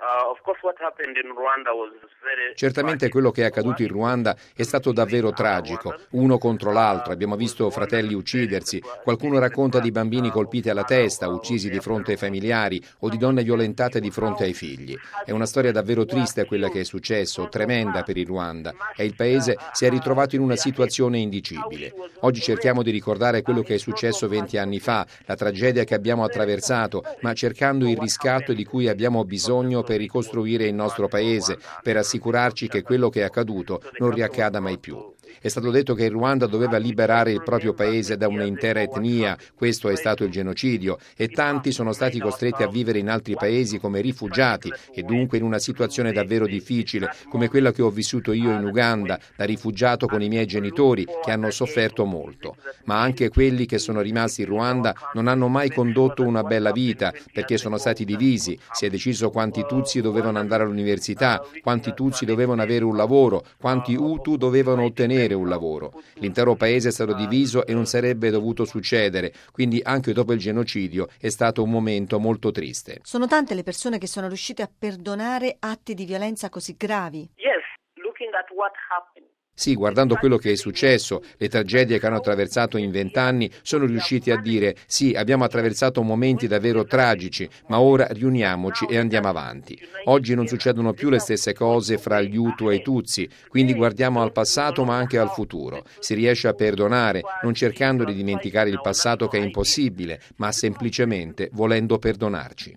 Certamente quello che è accaduto in Ruanda è stato davvero tragico, uno contro l'altro, abbiamo visto fratelli uccidersi, qualcuno racconta di bambini colpiti alla testa, uccisi di fronte ai familiari o di donne violentate di fronte ai figli. È una storia davvero triste quella che è successo, tremenda per il Ruanda, e il paese si è ritrovato in una situazione indicibile. Oggi cerchiamo di ricordare quello che è successo 20 anni fa, la tragedia che abbiamo attraversato, ma cercando il riscatto di cui abbiamo bisogno per ricostruire il nostro paese, per assicurarci che quello che è accaduto non riaccada mai più. È stato detto che il Ruanda doveva liberare il proprio paese da un'intera etnia, questo è stato il genocidio, e tanti sono stati costretti a vivere in altri paesi come rifugiati e dunque in una situazione davvero difficile, come quella che ho vissuto io in Uganda, da rifugiato con i miei genitori, che hanno sofferto molto. Ma anche quelli che sono rimasti in Ruanda non hanno mai condotto una bella vita, perché sono stati divisi, si è deciso quanti Tutsi dovevano andare all'università, quanti Tutsi dovevano avere un lavoro, quanti Hutu dovevano ottenere un lavoro. L'intero paese è stato diviso e non sarebbe dovuto succedere, quindi anche dopo il genocidio è stato un momento molto triste. Sono tante le persone che sono riuscite a perdonare atti di violenza così gravi? Sì, guardando quello che è successo, le tragedie che hanno attraversato in 20 anni, sono riusciti a dire sì, abbiamo attraversato momenti davvero tragici, ma ora riuniamoci e andiamo avanti. Oggi non succedono più le stesse cose fra gli Hutu e i Tutsi, quindi guardiamo al passato ma anche al futuro. Si riesce a perdonare, non cercando di dimenticare il passato che è impossibile, ma semplicemente volendo perdonarci.